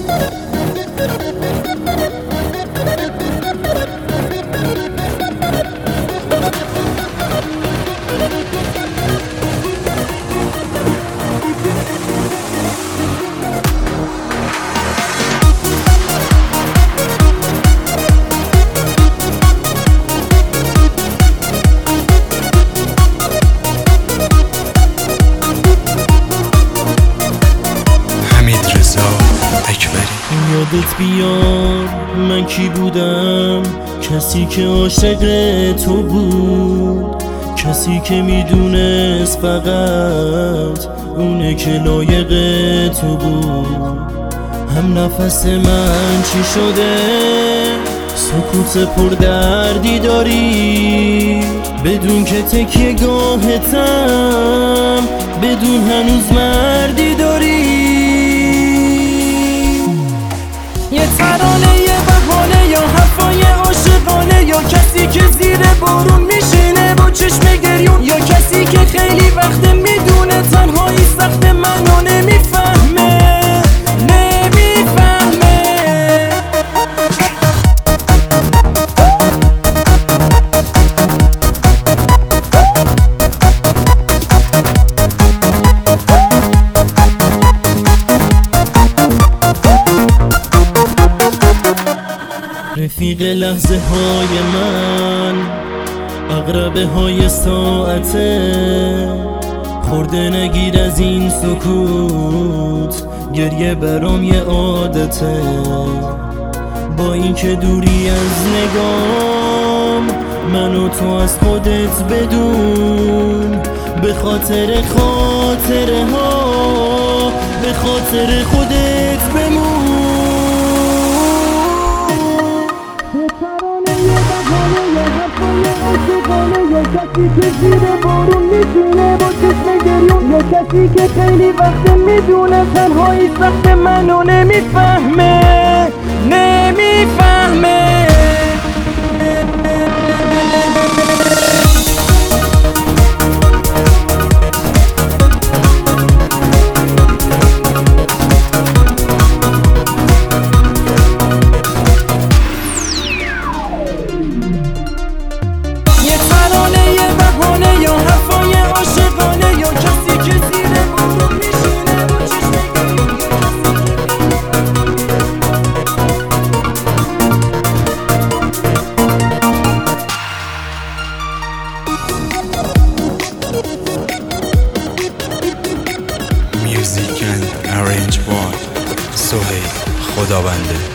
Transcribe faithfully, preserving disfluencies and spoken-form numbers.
یادت بیار من کی بودم، کسی که عاشق تو بود، کسی که میدونست فقط اونه که لایق تو بود. هم نفس من چی شده، سکوت پر دردی داری، بدون که تکیه گاهتم، بدون هنوز مردی داری. یه ترانه، یه بهانه، یا حرفای عاشقانه، یا کسی که زیر بارون میشینه با چشم گریون، یا کسی که خیلی وقت میدونه تنهایی سخت منو نمیفهمه نمیفهمه. رفیق لحظه های من، اقربه های ساعته، خورده نگیر از این سکوت، گریه برام یه عادته. با این که دوری از نگام، منو تو از خودت بدون، به خاطر خاطره ها، به خاطر خودت بمون. یا کسی که زیر بارون میشینه با چشم گریون، یا کسی که خیلی وقت میدونه تنهایی سخت منو نمیفهمه نمیفهمه. Music and arrange by Sohail Khodavande.